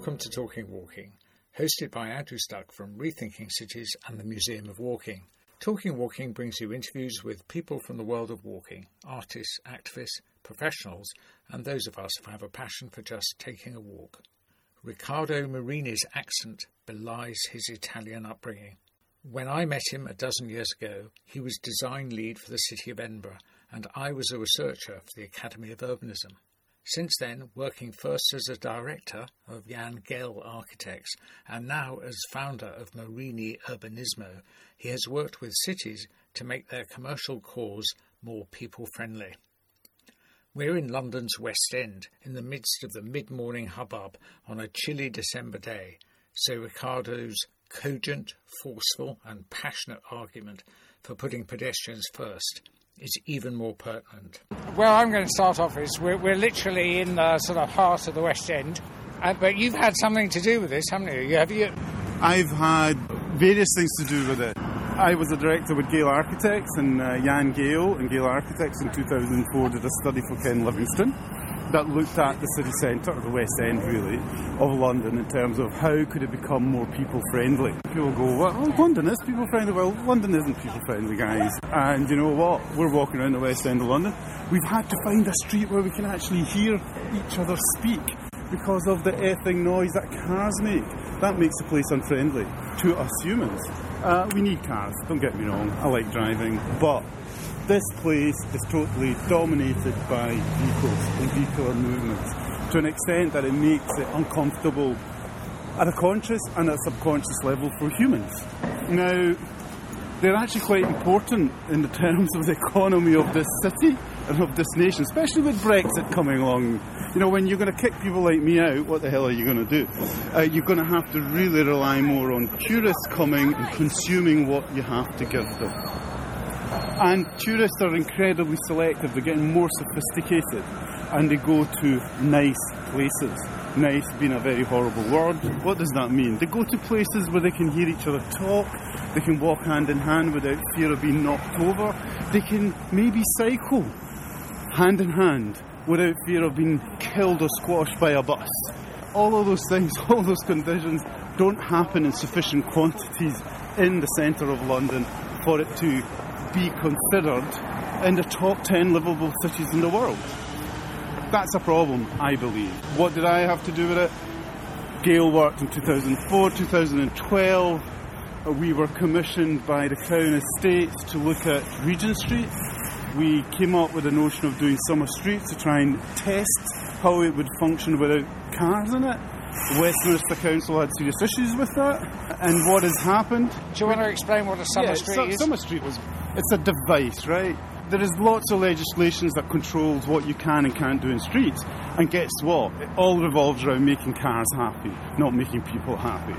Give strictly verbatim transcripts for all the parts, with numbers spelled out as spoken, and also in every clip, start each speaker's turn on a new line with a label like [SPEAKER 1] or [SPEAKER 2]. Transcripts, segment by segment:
[SPEAKER 1] Welcome to Talking Walking, hosted by Andrew Stuck from Rethinking Cities and the Museum of Walking. Talking Walking brings you interviews with people from the world of walking, artists, activists, professionals, and those of us who have a passion for just taking a walk. Riccardo Marini's accent belies his Italian upbringing. When I met him a dozen years ago, he was design lead for the City of Edinburgh, and I was a researcher for the Academy of Urbanism. Since then, working first as a director of Jan Gehl Architects and now as founder of Marini Urbanismo, he has worked with cities to make their commercial cause more people-friendly. We're in London's West End, in the midst of the mid-morning hubbub on a chilly December day, so Riccardo's cogent, forceful and passionate argument for putting pedestrians first is even more pertinent.
[SPEAKER 2] Well, I'm going to start off is we're, we're literally in the sort of heart of the West End, uh, but you've had something to do with this, haven't you? Have you?
[SPEAKER 3] I've had various things to do with it. I was a director with Gehl Architects, and uh, Jan Gehl and Gehl Architects in two thousand four did a study for Ken Livingstone that looked at the city centre, or the West End really, of London in terms of how could it become more people-friendly. People go, well, London is people-friendly. Well, London isn't people-friendly, guys. And you know what? We're walking around the West End of London. We've had to find a street where we can actually hear each other speak because of the effing noise that cars make. That makes the place unfriendly to us humans. Uh, we need cars, don't get me wrong. I like driving, but this place is totally dominated by vehicles and vehicular movements to an extent that it makes it uncomfortable at a conscious and a subconscious level for humans. Now, they're actually quite important in the terms of the economy of this city and of this nation, especially with Brexit coming along. You know, when you're going to kick people like me out, what the hell are you going to do? Uh, you're going to have to really rely more on tourists coming and consuming what you have to give them. And tourists are incredibly selective. They're getting more sophisticated and they go to nice places. Nice being a very horrible word. What does that mean? They go to places where they can hear each other talk, they can walk hand in hand without fear of being knocked over, they can maybe cycle hand in hand without fear of being killed or squashed by a bus. All of those things, all those conditions don't happen in sufficient quantities in the centre of London for it to be considered in the top ten livable cities in the world. That's a problem, I believe. What did I have to do with it? Gehl worked in two thousand four, two thousand twelve. We were commissioned by the Crown Estates to look at Regent Street. We came up with the notion of doing summer streets to try and test how it would function without cars in it. Westminster Council had serious issues with that. And what has happened...
[SPEAKER 2] Do you want to explain what a summer
[SPEAKER 3] yeah,
[SPEAKER 2] street
[SPEAKER 3] su-
[SPEAKER 2] is?
[SPEAKER 3] Summer street was... It's a device, right? There is lots of legislations that controls what you can and can't do in streets. And guess what? It all revolves around making cars happy, not making people happy.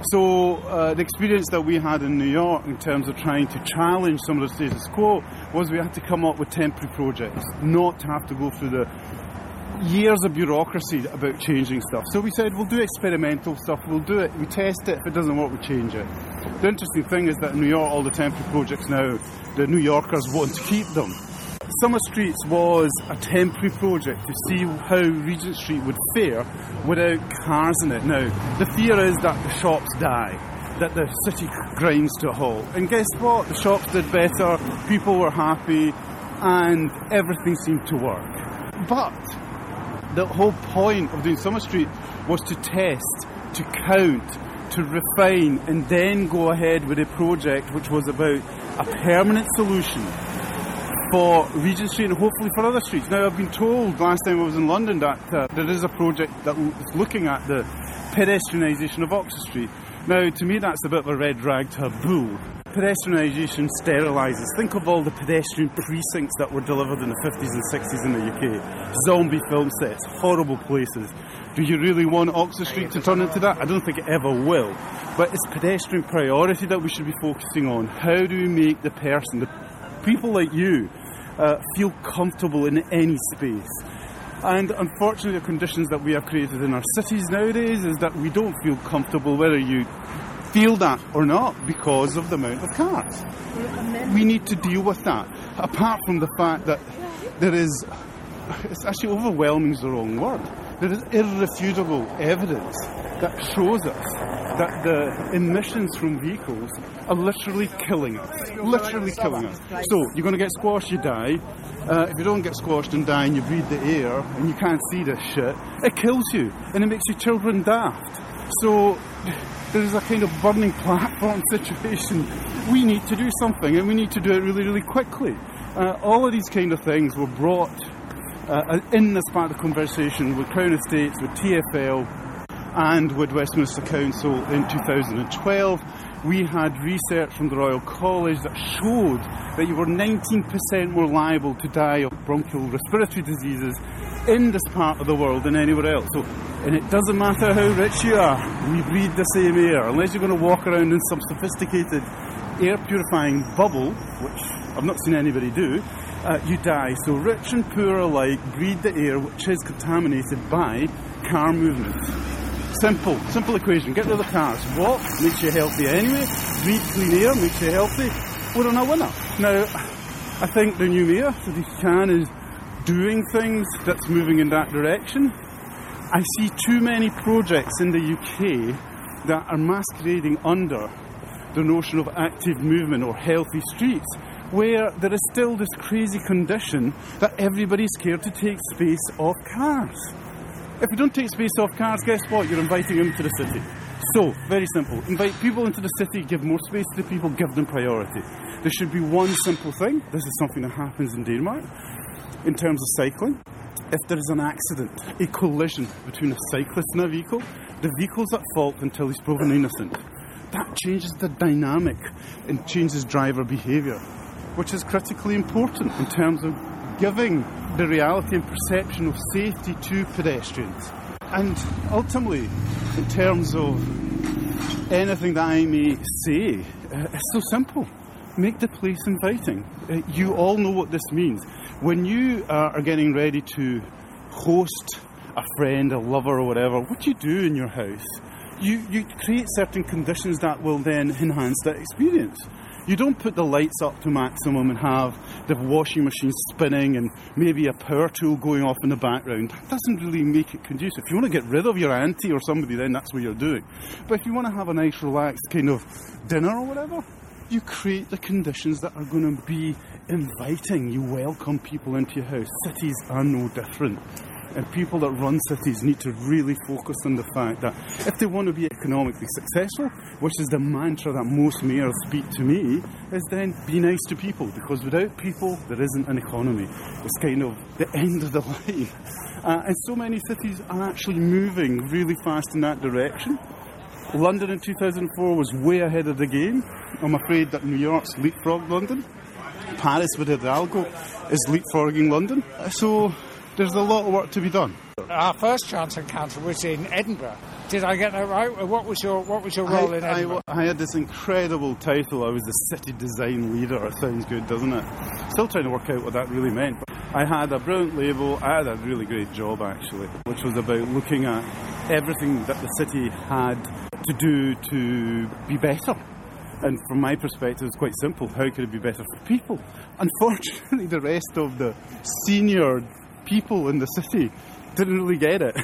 [SPEAKER 3] So uh, the experience that we had in New York in terms of trying to challenge some of the status quo was we had to come up with temporary projects, not to have to go through the years of bureaucracy about changing stuff. So we said, we'll do experimental stuff, we'll do it, we test it, if it doesn't work, we change it. The interesting thing is that in New York, all the temporary projects now, the New Yorkers want to keep them. Summer Streets was a temporary project to see how Regent Street would fare without cars in it. Now, the fear is that the shops die, that the city grinds to a halt. And guess what? The shops did better, people were happy, and everything seemed to work. But the whole point of doing Summer Street was to test, to count, to refine, and then go ahead with a project which was about a permanent solution for Regent Street and hopefully for other streets. Now, I've been told last time I was in London that uh, there is a project that is looking at the pedestrianisation of Oxford Street. Now, to me, that's a bit of a red rag to a bull. Pedestrianisation sterilises. Think of all the pedestrian precincts that were delivered in the fifties and sixties in the U K. Zombie film sets, horrible places. Do you really want Oxford Street to turn into that? I don't think it ever will. But it's pedestrian priority that we should be focusing on. How do we make the person, the people like you, uh, feel comfortable in any space? And unfortunately, the conditions that we have created in our cities nowadays is that we don't feel comfortable whether you feel that or not because of the amount of cars. We need to deal with that. Apart from the fact that there is, it's actually overwhelming is the wrong word. There is irrefutable evidence that shows us that the emissions from vehicles are literally killing us. Literally killing us. So, you're going to get squashed, you die. Uh, if you don't get squashed and die and you breathe the air and you can't see this shit, it kills you and it makes your children daft. So, there's a kind of burning platform situation. We need to do something, and we need to do it really, really quickly. Uh, all of these kind of things were brought uh, in this part of the conversation with Crown Estates, with T F L, and with Westminster Council in two thousand twelve. We had research from the Royal College that showed that you were nineteen percent more liable to die of bronchial respiratory diseases in this part of the world than anywhere else. So, and it doesn't matter how rich you are, we breathe the same air. Unless you're going to walk around in some sophisticated air purifying bubble, which I've not seen anybody do, uh, you die. So rich and poor alike breathe the air which is contaminated by car movements. Simple, simple equation. Get rid of the cars. Walk makes you healthy anyway. Breathe clean air makes you healthy. We're on a winner. Now, I think the new mayor, Sadiq Khan, is doing things that's moving in that direction. I see too many projects in the U K that are masquerading under the notion of active movement or healthy streets, where there is still this crazy condition that everybody's scared to take space off cars. If you don't take space off cars, guess what? You're inviting them into the city. So, very simple. Invite people into the city, give more space to the people, give them priority. There should be one simple thing. This is something that happens in Denmark in terms of cycling. If there is an accident, a collision between a cyclist and a vehicle, the vehicle's at fault until he's proven innocent. That changes the dynamic and changes driver behaviour, which is critically important in terms of giving the reality and perception of safety to pedestrians. And ultimately, in terms of anything that I may say, uh, it's so simple. Make the place inviting. Uh, you all know what this means. When you uh, are getting ready to host a friend, a lover or whatever, what do you do in your house? You, you create certain conditions that will then enhance that experience. You don't put the lights up to maximum and have the washing machine spinning and maybe a power tool going off in the background. That doesn't really make it conducive. If you want to get rid of your auntie or somebody, then that's what you're doing. But if you want to have a nice, relaxed kind of dinner or whatever, you create the conditions that are going to be inviting. You welcome people into your house. Cities are no different. And people that run cities need to really focus on the fact that if they want to be economically successful, which is the mantra that most mayors speak to me, is then be nice to people, because without people, there isn't an economy. It's kind of the end of the line. Uh, and so many cities are actually moving really fast in that direction. London in two thousand four was way ahead of the game. I'm afraid that New York's leapfrogged London. Paris with Hidalgo is leapfrogging London. So there's a lot of work to be done.
[SPEAKER 2] Our first chance encounter was in Edinburgh. Did I get that right? What was your What was your role
[SPEAKER 3] I,
[SPEAKER 2] in Edinburgh?
[SPEAKER 3] I, I had this incredible title. I was the city design leader. It sounds good, doesn't it? Still trying to work out what that really meant. But I had a brilliant label. I had a really great job, actually, which was about looking at everything that the city had to do to be better. And from my perspective, it's quite simple. How could it be better for people? Unfortunately, the rest of the senior people in the city didn't really get it.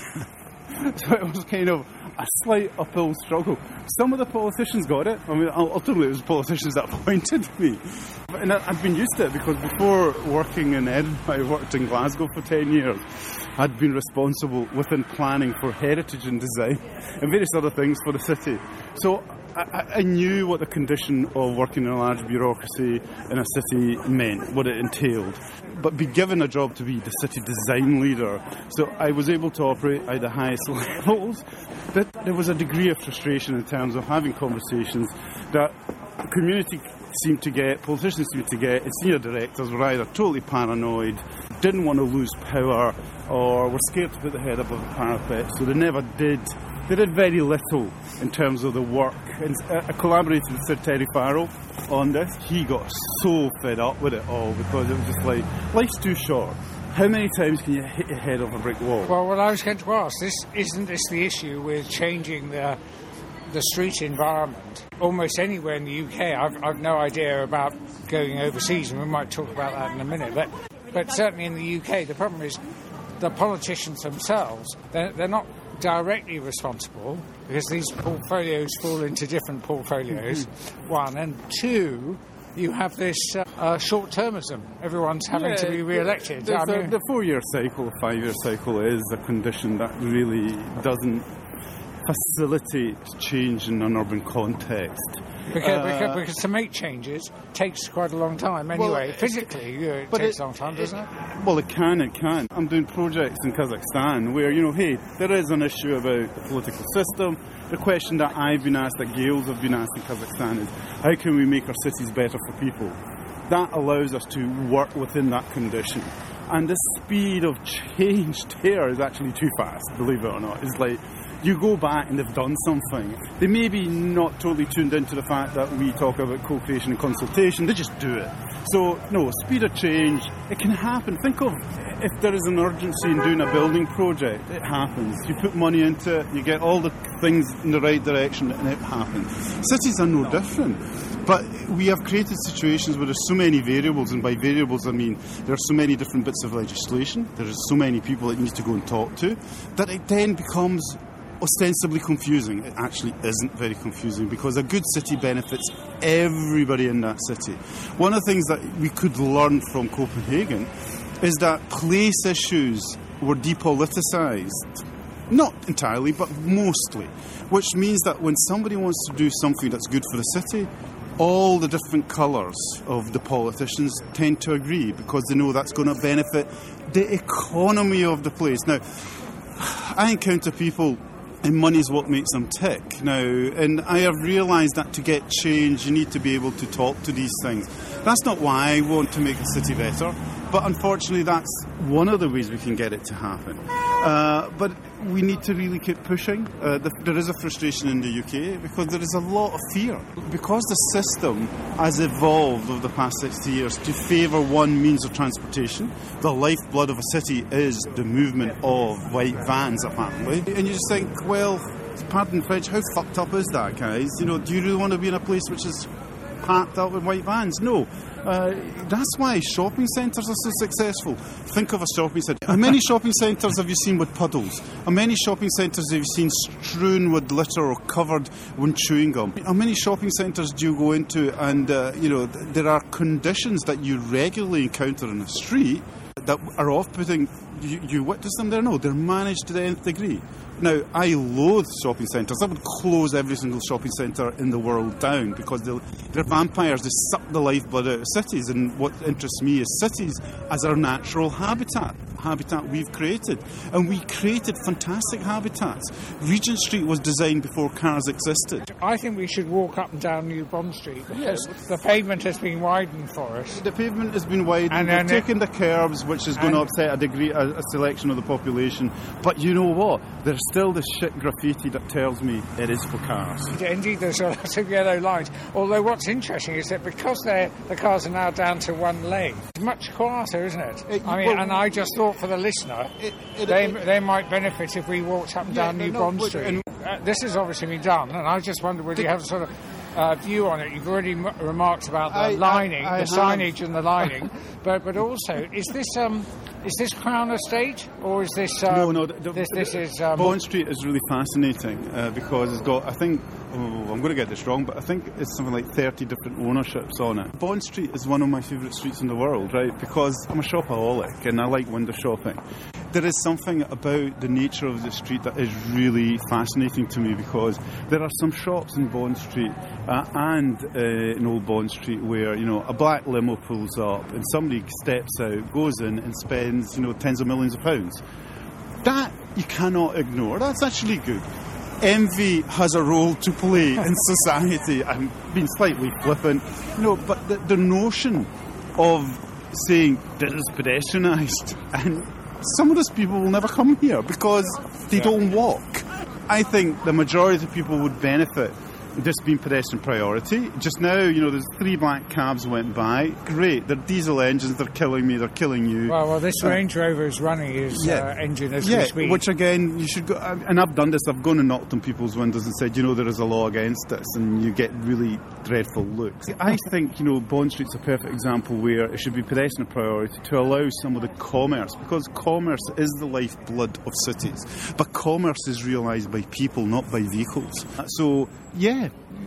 [SPEAKER 3] So it was kind of a slight uphill struggle. Some of the politicians got it. I mean, ultimately it was politicians that appointed me. And I've been used to it, because before working in Edinburgh, I worked in Glasgow for ten years. I'd been responsible within planning for heritage and design and various other things for the city. So I, I knew what the condition of working in a large bureaucracy in a city meant, what it entailed. But be given a job to be the city design leader, so I was able to operate at the highest levels. But there was a degree of frustration in terms of having conversations that the community seemed to get, politicians seemed to get, and senior directors were either totally paranoid, didn't want to lose power, or were scared to put their head above the parapet, so they never did. They did very little in terms of the work. And I collaborated with Sir Terry Farrell on this. He got so fed up with it all, because it was just like, life's too short. How many times can you hit your head off a brick wall?
[SPEAKER 2] Well, what I was going to ask, this isn't this the issue with changing the the street environment? Almost anywhere in the U K, I've, I've no idea about going overseas, and we might talk about that in a minute, but, but certainly in the U K, the problem is the politicians themselves, they're, they're not directly responsible, because these portfolios fall into different portfolios, mm-hmm. one, and two, you have this uh, uh, short-termism. Everyone's having yeah, to be re-elected.
[SPEAKER 3] I mean, the four-year cycle, five-year cycle is a condition that really doesn't facilitate change in an urban context.
[SPEAKER 2] Because,
[SPEAKER 3] uh,
[SPEAKER 2] because, because to make changes takes quite a long time anyway. Well, Physically, it, it takes it, a long time, doesn't it, it?
[SPEAKER 3] Well, it can, it can. I'm doing projects in Kazakhstan where, you know, hey, there is an issue about the political system. The question that I've been asked, that Gaels have been asked in Kazakhstan is, how can we make our cities better for people? That allows us to work within that condition. And the speed of change there is actually too fast, believe it or not. It's like, you go back and they've done something. They may be not totally tuned into the fact that we talk about co-creation and consultation. They just do it. So, no, speed of change, it can happen. Think of if there is an urgency in doing a building project, it happens. You put money into it, you get all the things in the right direction, and it happens. Cities are no different. But we have created situations where there's so many variables, and by variables I mean there are so many different bits of legislation, there are so many people that you need to go and talk to, that it then becomes ostensibly confusing. It actually isn't very confusing, because a good city benefits everybody in that city. One of the things that we could learn from Copenhagen is that place issues were depoliticised. Not entirely, but mostly. Which means that when somebody wants to do something that's good for the city, all the different colours of the politicians tend to agree, because they know that's going to benefit the economy of the place. Now, I encounter people, and money is what makes them tick now, and I have realised that to get change you need to be able to talk to these things. That's not why I want to make the city better, but unfortunately that's one of the ways we can get it to happen. Uh, but we need to really keep pushing. Uh, the, there is a frustration in the U K because there is a lot of fear. Because the system has evolved over the past sixty years to favour one means of transportation, the lifeblood of a city is the movement of white vans, apparently. And you just think, well, pardon French, how fucked up is that, guys? You know, do you really want to be in a place which is packed up with white vans? No. Uh, that's why shopping centres are so successful. Think of a shopping centre. How many shopping centres have you seen with puddles? How many shopping centres have you seen strewn with litter or covered with chewing gum? How many shopping centres do you go into and, uh, you know, th- there are conditions that you regularly encounter in the street that are off-putting? You, you witness them there? No, they're managed to the nth degree. Now, I loathe shopping centres. I would close every single shopping centre in the world down, because they're, they're vampires. They suck the lifeblood out of cities, and what interests me is cities as our natural habitat, habitat we've created. And we created fantastic habitats. Regent Street was designed before cars existed.
[SPEAKER 2] I think we should walk up and down New Bond Street, because yeah. the pavement has been widened for us.
[SPEAKER 3] The pavement has been widened. And We've taken it, the curbs, which is going to upset a degree, a, a selection of the population. But you know what? There's still this shit graffiti that tells me it is for cars.
[SPEAKER 2] Indeed, there's a lot of yellow lines. Although what's interesting is that because the cars are now down to one lane, it's much quieter, isn't it? it I mean, well, and I just thought for the listener, it, it, they it, they might benefit if we walked up and yeah, down New no, Bond Street. And, uh, this has obviously been done, and I just wondered whether you have a sort of uh, view on it. You've already m- remarked about the I, lining, I, I the have. signage and the lining, but but also, is this um. Is this Crown Estate, or is this... Um,
[SPEAKER 3] no, no, the, the,
[SPEAKER 2] this, this
[SPEAKER 3] the,
[SPEAKER 2] is... Um,
[SPEAKER 3] Bond Street is really fascinating uh, because it's got, I think, oh, I'm going to get this wrong, but I think it's something like thirty different ownerships on it. Bond Street is one of my favourite streets in the world, right, because I'm a shopaholic and I like window shopping. There is something about the nature of the street that is really fascinating to me, because there are some shops in Bond Street uh, and uh, in Old Bond Street where, you know, a black limo pulls up and somebody steps out, goes in and spends, you know, tens of millions of pounds. That you cannot ignore. That's actually good. Envy has a role to play in society. I'm being slightly flippant, you know, but the, the notion of saying this is pedestrianised, and some of those people will never come here because they yeah. don't walk. I think the majority of people would benefit this being pedestrian priority. Just now, you know, there's three black cabs went by. Great, they're diesel engines, they're killing me, they're killing you.
[SPEAKER 2] Well, well this uh, Range Rover is running his yeah, uh, engine as
[SPEAKER 3] yeah,
[SPEAKER 2] we speak.
[SPEAKER 3] Which again, you should go, and I've done this, I've gone and knocked on people's windows and said, you know, there is a law against this, and you get really dreadful looks. I think, you know, Bond Street's a perfect example where it should be pedestrian priority to allow some of the commerce, because commerce is the lifeblood of cities. But commerce is realised by people, not by vehicles. So, yeah,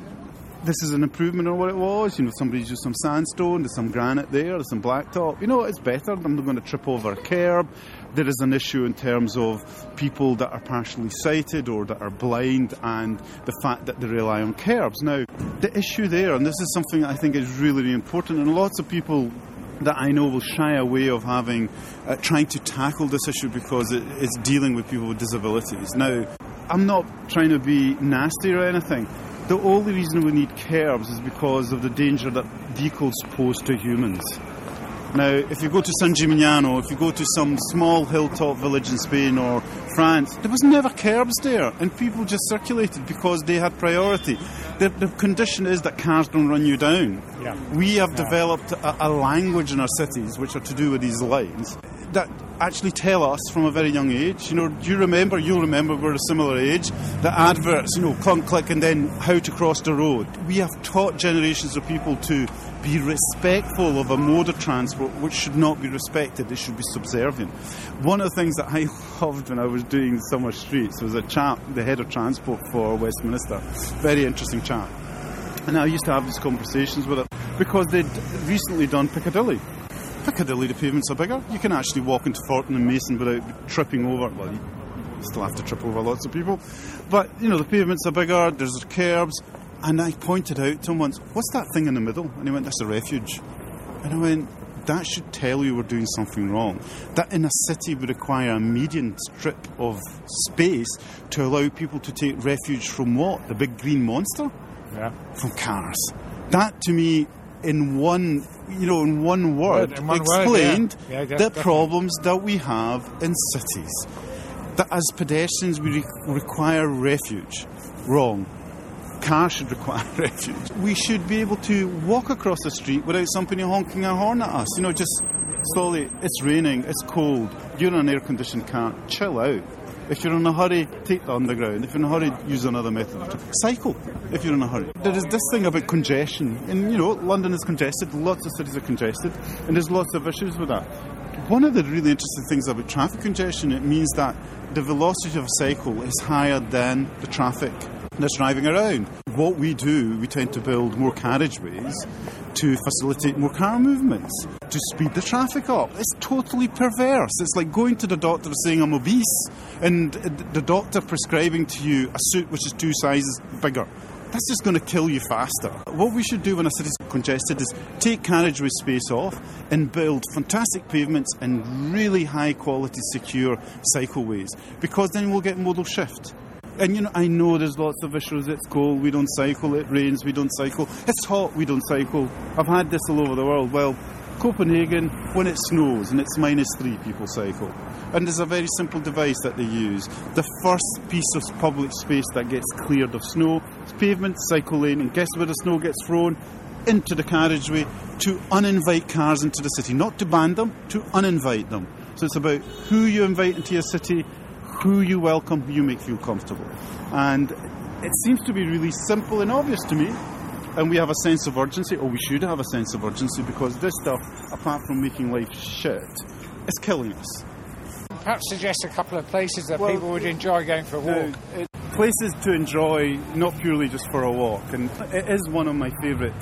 [SPEAKER 3] this is an improvement on what it was. You know, somebody's used some sandstone, there's some granite there, there's some blacktop. You know, it's better. I'm not going to trip over a curb. There is an issue in terms of people that are partially sighted or that are blind and the fact that they rely on curbs. Now, the issue there, and this is something that I think is really, really important, and lots of people that I know will shy away of having, uh, trying to tackle this issue because it, it's dealing with people with disabilities. Now, I'm not trying to be nasty or anything. The only reason we need curbs is because of the danger that vehicles pose to humans. Now, if you go to San Gimignano, if you go to some small hilltop village in Spain or France, there was never curbs there, and people just circulated because they had priority. The, the condition is that cars don't run you down.
[SPEAKER 2] Yeah.
[SPEAKER 3] We have
[SPEAKER 2] yeah.
[SPEAKER 3] developed a, a language in our cities which are to do with these lines that actually tell us from a very young age. You know, do you remember, you'll remember, we're a similar age, the adverts, you know, clunk, click, and then how to cross the road. We have taught generations of people to be respectful of a mode of transport which should not be respected, it should be subservient. One of the things that I loved when I was doing Summer Streets was a chap, the head of transport for Westminster, very interesting chap. And I used to have these conversations with him because they'd recently done Piccadilly. Piccadilly, the pavements are bigger. You can actually walk into Thornton and Mason without tripping over. Well, you still have to trip over lots of people. But, you know, the pavements are bigger, there's curbs. And I pointed out to him once, what's that thing in the middle? And he went, that's a refuge. And I went, that should tell you we're doing something wrong. That in a city would require a median strip of space to allow people to take refuge from what? The big green monster?
[SPEAKER 2] Yeah.
[SPEAKER 3] From cars. That, to me, in one, you know, in one word,
[SPEAKER 2] in one
[SPEAKER 3] explained
[SPEAKER 2] word, yeah. Yeah,
[SPEAKER 3] the
[SPEAKER 2] definitely.
[SPEAKER 3] problems that we have in cities. That as pedestrians we re- require refuge. Wrong. Cars should require refuge. We should be able to walk across the street without somebody honking a horn at us. You know, just slowly, it's raining, it's cold, you're in an air-conditioned car, chill out. If you're in a hurry, take the underground. If you're in a hurry, use another method. Cycle, if you're in a hurry. There is this thing about congestion. And, you know, London is congested, lots of cities are congested, and there's lots of issues with that. One of the really interesting things about traffic congestion, it means that the velocity of a cycle is higher than the traffic that's driving around. What we do, we tend to build more carriageways to facilitate more car movements, to speed the traffic up. It's totally perverse. It's like going to the doctor and saying I'm obese, and the doctor prescribing to you a suit which is two sizes bigger. That's just going to kill you faster. What we should do when a city's congested is take carriageway space off and build fantastic pavements and really high quality secure cycleways, because then we'll get modal shift. And, you know, I know there's lots of issues. It's cold, we don't cycle. It rains, we don't cycle. It's hot, we don't cycle. I've had this all over the world. Well, Copenhagen, when it snows and it's minus three, people cycle. And there's a very simple device that they use. The first piece of public space that gets cleared of snow is pavement, cycle lane, and guess where the snow gets thrown? Into the carriageway to uninvite cars into the city. Not to ban them, to uninvite them. So it's about who you invite into your city, who you welcome, who you make feel comfortable. And it seems to be really simple and obvious to me. And we have a sense of urgency, or we should have a sense of urgency, because this stuff, apart from making life shit, is killing us.
[SPEAKER 2] Perhaps suggest a couple of places that
[SPEAKER 3] well,
[SPEAKER 2] people would enjoy going for a walk.
[SPEAKER 3] Now, it, places to enjoy, not purely just for a walk. And it is one of my favourite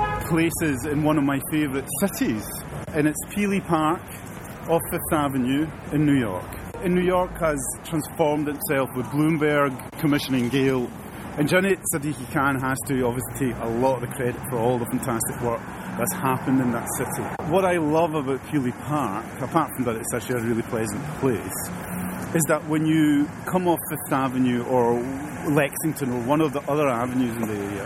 [SPEAKER 3] places in one of my favourite cities. And it's Peely Park off Fifth Avenue in New York. In New York has transformed itself with Bloomberg commissioning Gale. And Janet Sadiqi Khan has to obviously take a lot of the credit for all the fantastic work that's happened in that city. What I love about Peely Park, apart from that it's actually a really pleasant place, is that when you come off Fifth Avenue or Lexington or one of the other avenues in the area,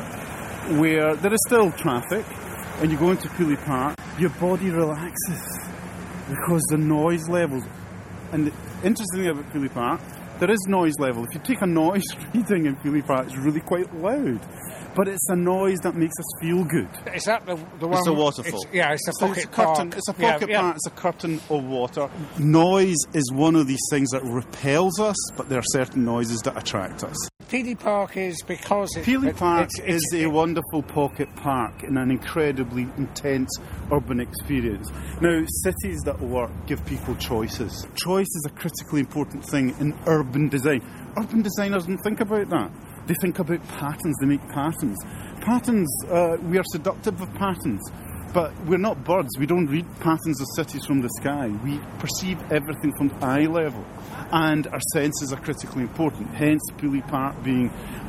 [SPEAKER 3] where there is still traffic, and you go into Peely Park, your body relaxes because the noise levels. And the interesting thing about Peely Park, there is noise level. If you take a noise reading in Peely Park, it's really quite loud. but it's a noise that makes us feel good.
[SPEAKER 2] Is that the, the one?
[SPEAKER 3] It's a waterfall.
[SPEAKER 2] It's, yeah, it's a
[SPEAKER 3] So
[SPEAKER 2] pocket
[SPEAKER 3] it's a curtain.
[SPEAKER 2] park.
[SPEAKER 3] It's a pocket
[SPEAKER 2] yeah,
[SPEAKER 3] park.
[SPEAKER 2] yeah.
[SPEAKER 3] It's a curtain of water. Noise is one of these things that repels us, but there are certain noises that attract us.
[SPEAKER 2] Peely Park is because it,
[SPEAKER 3] Peely
[SPEAKER 2] it,
[SPEAKER 3] Park
[SPEAKER 2] it's, it's,
[SPEAKER 3] is a wonderful pocket park in an incredibly intense urban experience. Now, cities that work give people choices. Choice is a critically important thing in urban design. Urban designers don't think about that. They think about patterns, they make patterns. Patterns, uh, we are seductive of patterns, but we're not birds. We don't read patterns of cities from the sky. We perceive everything from eye level, and our senses are critically important. Hence, Peely Park being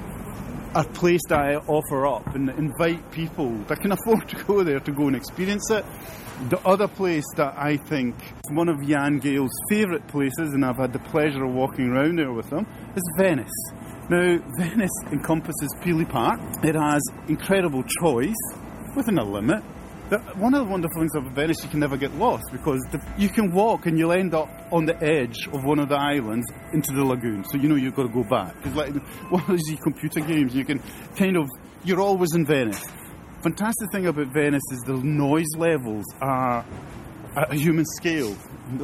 [SPEAKER 3] a place that I offer up and invite people that can afford to go there to go and experience it. The other place that I think is one of Jan Gehl's favourite places, and I've had the pleasure of walking around there with him, is Venice. Now, Venice encompasses Peely Park. It has incredible choice within a limit. The, one of the wonderful things about Venice, you can never get lost, because the, you can walk and you'll end up on the edge of one of the islands into the lagoon. So you know you've got to go back. It's like one of these computer games. You can kind of, you're always in Venice. Fantastic thing about Venice is the noise levels are at a human scale.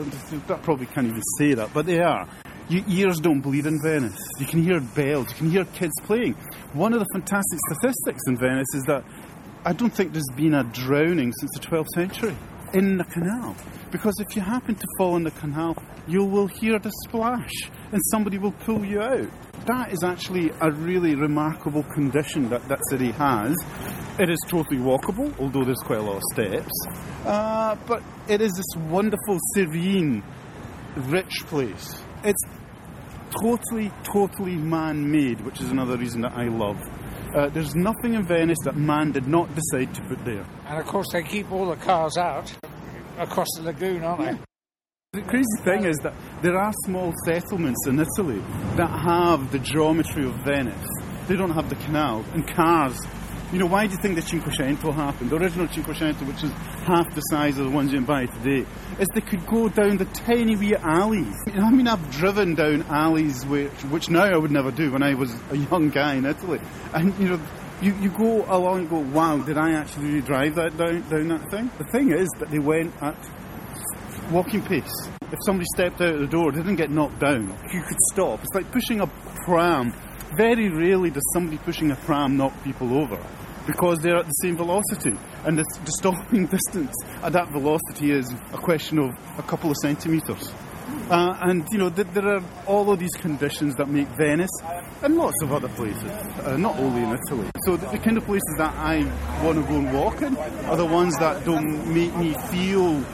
[SPEAKER 3] I probably can't even say that, but they are. Your ears don't bleed in Venice. You can hear bells. You can hear kids playing. One of the fantastic statistics in Venice is that I don't think there's been a drowning since the twelfth century in the canal. Because if you happen to fall in the canal, you will hear the splash and somebody will pull you out. That is actually a really remarkable condition that that city has. It is totally walkable, although there's quite a lot of steps. Uh, but it is this wonderful, serene, rich place. It's totally, totally man-made, which is another reason that I love. Uh, there's nothing in Venice that man did not decide to put there.
[SPEAKER 2] And of course they keep all the cars out across the lagoon, aren't
[SPEAKER 3] Yeah.
[SPEAKER 2] they?
[SPEAKER 3] The crazy thing is that there are small settlements in Italy that have the geometry of Venice. They don't have the canal. And cars, you know, why do you think the Cinquecento happened? The original Cinquecento, which is half the size of the ones you can buy today, is they could go down the tiny wee alleys. I mean, I've driven down alleys which, which now I would never do when I was a young guy in Italy. And, you know, you, you go along and go, wow, did I actually really drive that down, down that thing? The thing is that they went at walking pace. If somebody stepped out of the door, they didn't get knocked down. You could stop. It's like pushing a pram. Very rarely does somebody pushing a pram knock people over, because they're at the same velocity. And the, the stopping distance at that velocity is a question of a couple of centimetres. Uh, and, you know, th- there are all of these conditions that make Venice, and lots of other places, uh, not only in Italy. So the, the kind of places that I want to go and walk in are the ones that don't make me feel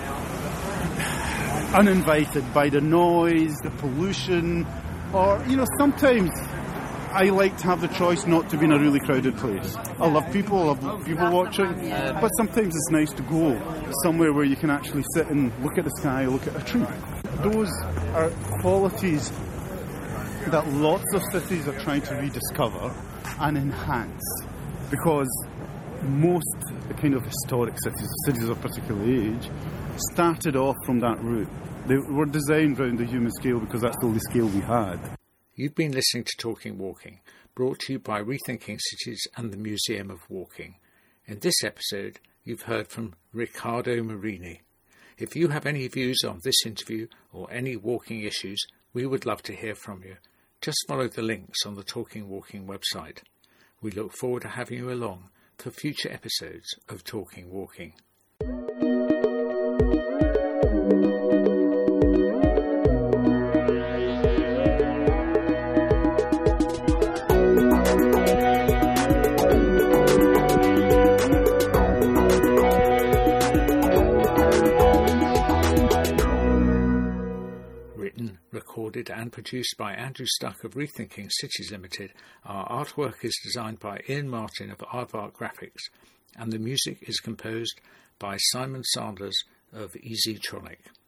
[SPEAKER 3] uninvited by the noise, the pollution, or, you know, sometimes I like to have the choice not to be in a really crowded place. I love people, I love people watching, but sometimes it's nice to go somewhere where you can actually sit and look at the sky, look at a tree. Those are qualities that lots of cities are trying to rediscover and enhance, because most the kind of historic cities, cities of particular age, started off from that route. They were designed around the human scale because that's the only scale we had.
[SPEAKER 1] You've been listening to Talking Walking, brought to you by Rethinking Cities and the Museum of Walking. In this episode, you've heard from Riccardo Marini. If you have any views on this interview or any walking issues, we would love to hear from you. Just follow the links on the Talking Walking website. We look forward to having you along for future episodes of Talking Walking. Recorded and produced by Andrew Stuck of Rethinking Cities Limited. Our artwork is designed by Ian Martin of Aardvark Graphics, and the music is composed by Simon Sanders of Easytronic.